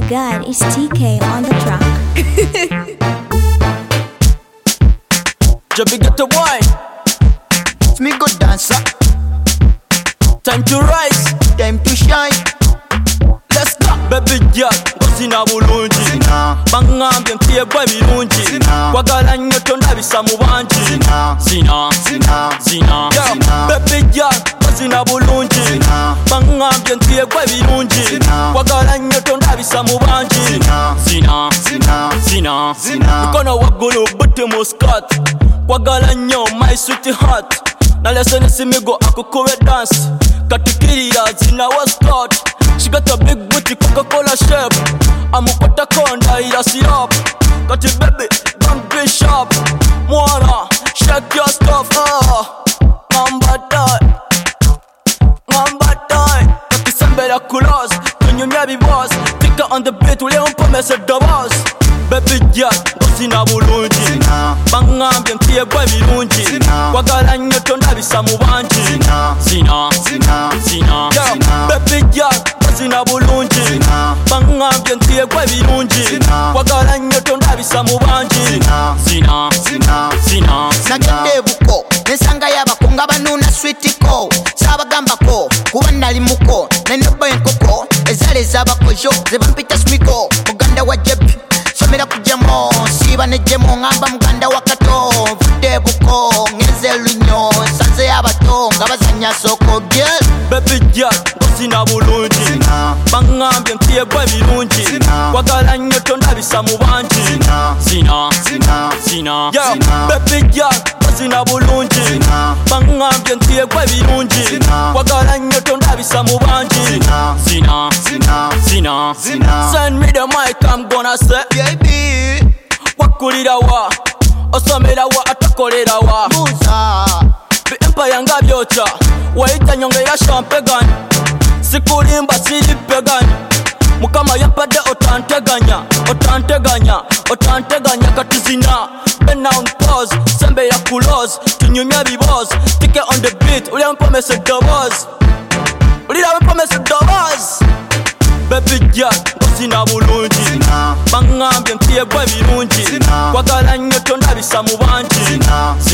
God, it's TK on the track. Jabby get the wine. It's me good dancer. Time to rise. Time to shine. Let's go. Baby girl, ngosina bulungi. Bangambye ntiye gwe birungi. Kwagala nnyo tondabisa mu bangi. Zina. Baby girl, ngosina bulungi. Bangambye ntiye gwe birungi. Kwagala nnyo tondabisa mu bangi. Zina. Mikono waggulu buti mu skirt. Kwagala nnyo my sweetheart. Nalesonesi migo akukube dance. Katikirira zina wa skirt. She got a big booty, Coca-Cola shape. Amukota konda ila syrup. Got it baby, don't be sharp. Mwana, shake your stuff. Ngamba die. Kakisembera kulos, tunyumya biboss. Tika on the beat, ule umpomese doubles. Baby girl, ngosina bulungi. Bangambye ntiye gwe birungi. Kwagala nnyo tondabisa mu bangi. Zina. Baby girl, ngosina bulungi. Bangambye ntiye gwe birungi. Kwagala nnyo tondabisa mu bangi. Zina. Nagende buko nesanga yabako nga banuna sweetiko. Sabagambako kuba nali muko. Nenobo enkoko ezale zabakojo zebampita smiko. Muganda wa jebi somera kujemo siba nejemo ngamba muganda wa kato. Vudde buko ngeze lunyo sanze abato nga bazanya soko girl. Baby girl, ngosina bulungi. Bangambye ntiye gwe birungi. Kwagala nnyo tondabisa mu bangi. Zina. Baby girl, ngosina bulungi. Bangambye ntiye gwe birungi. Kwagala nnyo tondabisa mu bangi. Zina. Send me the mic, I'm gonna say Baby wakulira wa osomera wa atakolera wa Musa empire nga byota wayita nyongera champagne. Sikulimba siri pagan. Mukama yampadde otanteganya kati zina. Bend down pause, sembera kulos. Tunyumya biboss, tike on the beat. Uli ampomese doubles. Baby girl, ngosina bulungi. Bangambye ntiye gwe birungi. Kwagala nnyo tondabisa mu bangi.